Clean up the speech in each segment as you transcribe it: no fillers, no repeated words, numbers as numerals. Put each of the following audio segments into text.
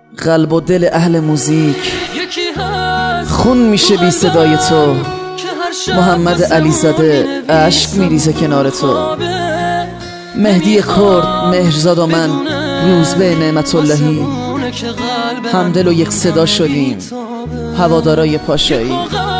قلب و دل اهل موزیک خون میشه بی صدای تو. محمد علیزاده عشق میریزه کنار تو. مهدی کرد، مهرزاد و من، روزبه نعمت اللهی، همدل و یک صدا شدیم، هوادارای پاشایی.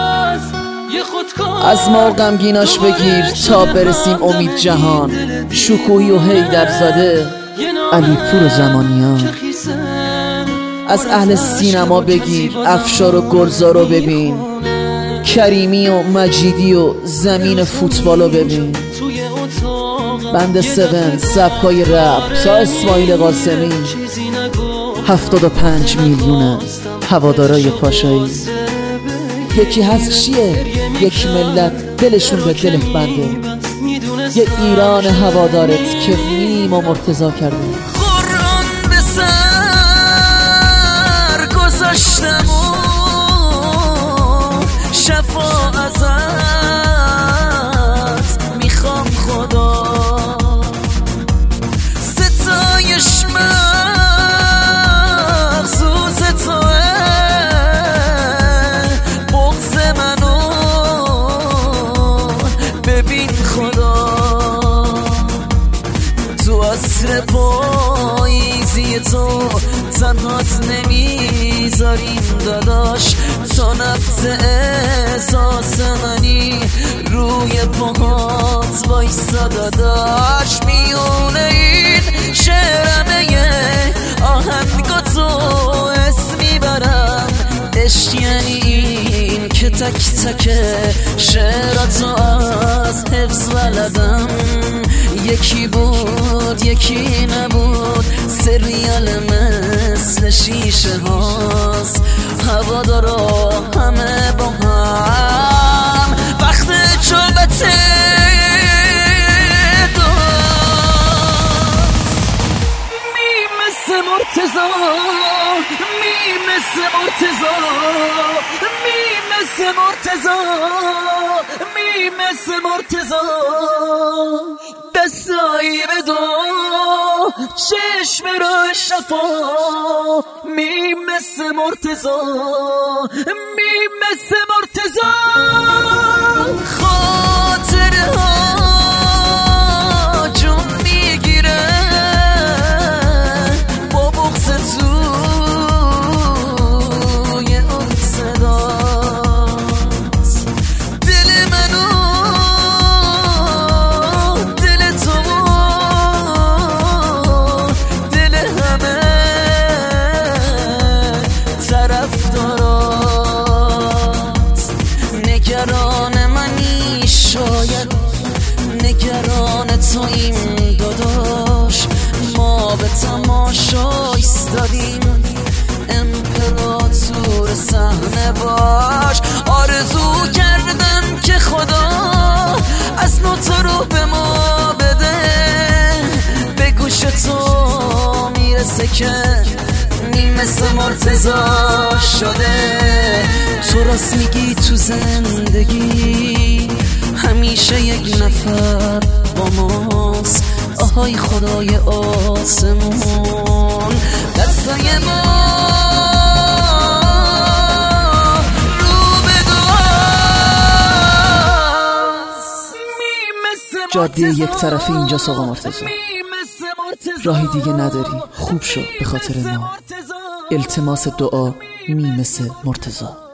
از ما غمگیناش بگیر تا برسیم امید جهان. شکوهی و حیدرزاده، علی پور و زمانیان. از اهل سینما بگیر افشار و گلزارو ببین، کریمی و مجیدی و زمین فوتبالو ببین. بند 7 سبکای رپ تا اسماعیل قاسمی، 75 میلیون هوادارای پاشایی. یکی هست چیه؟ یک ملت دلشون به دلت بنده، یه ایران هوادارت که میم و مرتضا کرده. قرآن به سر گذاشتم و شفا ازت میخوام خدا، ستایش مخصوص توه، بغض منو ببین خدا. تو عصر پاییزی تو تنهات نمیذاریم داداش، تا نفس احساس منی روی پاهات وایسا داداش. میونه این شعرمه آهنگا تو اسم میبرم، عشق یعنی این که تک تک شعراتو از حفظ بلدم. یکی بود یکی نبود، سریال مثل شیشه هاست، هوادارا همه با هم، وقت جابت مرتضا، می مثل مرتضا، می مثل مرتضا، می مثل مرتضا. دستایی بدو چشم رو شفا، می مثل مرتضا، می مثل مرتضا. خاطرها جون میگیره با بغض توی اون صدات. دل منو دل تو دل همه طرفدارات. نگران منی شاید نگران توییم داداش، ما به تماشا ایستادیم، امپراتور صحنه باش. آرزو کردم که خدا از نوتا رو به ما بده، به گوش تو میرسه که می مثل مرتضا شده. تو راست میگی تو زندگی همیشه یک نفر با ماست، آهای خدای آسمون، دستای ما رو به دعاست. جاده یک طرفی اینجاست آقا مرتضا، راهی دیگه نداری، خوب شو به خاطر ما. التماس دعا می مثل مرتضا.